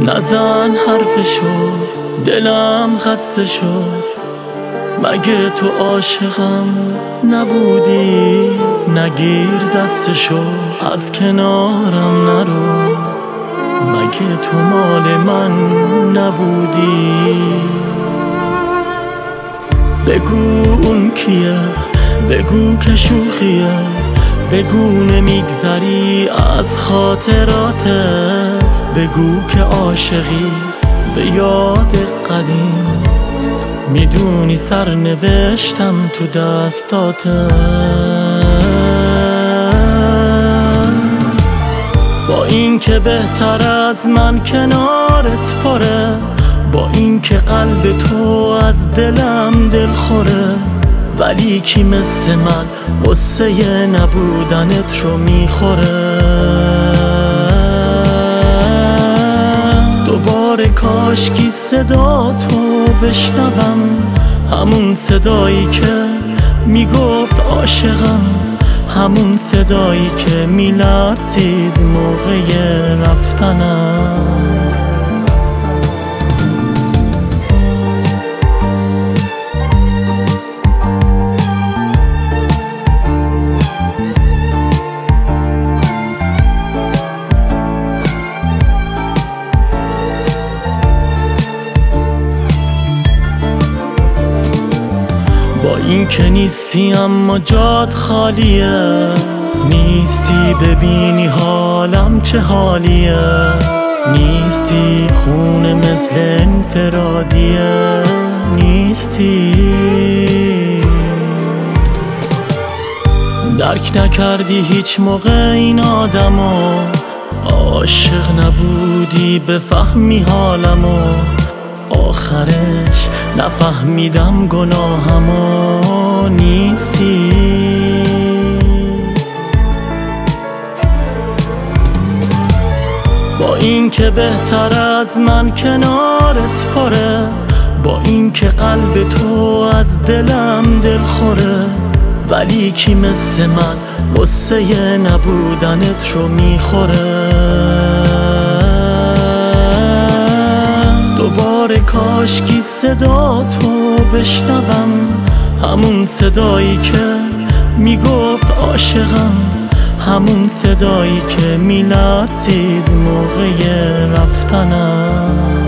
نزن حرفشو، دلم خسته شد. مگه تو عاشقم نبودی؟ نگیر دستشو، از کنارم نرو. مگه تو مال من نبودی؟ بگو اون کیه، بگو که شوخیه، بگو نمیگذری از خاطراتت، بگو که عاشقی به یاد قدیم، میدونی سرنوشتم تو دستاته. با این که بهتر از من کنارت پره، با این که قلب تو از دلم دل خوره، ولی کی مثل من قصه نبودنت رو میخوره؟ دوباره کاشکی صدا تو بشنوم، همون صدایی که میگفت عاشقم، همون صدایی که میلرزید موقع رفتنم. با این که نیستی اما جات خالیه، نیستی ببینی حالم چه حالیه، نیستی خونه مثل انفرادیه، نیستی. درک نکردی هیچ موقع این آدمو، عاشق نبودی بفهمی حالمو، آخرش نفهمیدم گناهمو، نیستی. با این که بهتر از من کنارت پره، با این که قلب تو از دلم دل خوره، ولی کی مثل من قصه نبودنت رو میخوره؟ دوباره کاشکی صدا تو بشنوم، همون صدایی که میگفت عاشقم، همون صدایی که میلرزید موقع رفتنم.